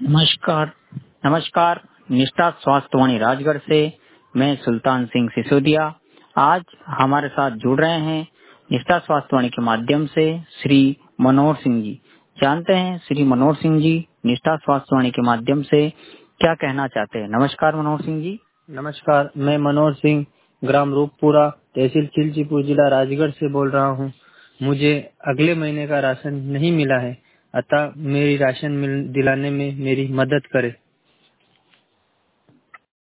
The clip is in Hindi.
नमस्कार। नमस्कार। निष्ठा स्वास्थ्यवाणी राजगढ़ से मैं सुल्तान सिंह सिसोदिया आज हमारे साथ जुड़ रहे हैं निष्ठा स्वास्थ्यवाणी के माध्यम से श्री मनोहर सिंह जी। जानते हैं श्री मनोहर सिंह जी निष्ठा स्वास्थ्यवाणी के माध्यम से क्या कहना चाहते हैं। नमस्कार मनोहर सिंह जी। नमस्कार, मैं मनोहर सिंह ग्राम रूपपुरा तहसील खिलचीपुर जिला राजगढ़ से बोल रहा हूँ। मुझे अगले महीने का राशन नहीं मिला है, अतः मेरी राशन दिलाने में मेरी मदद करें।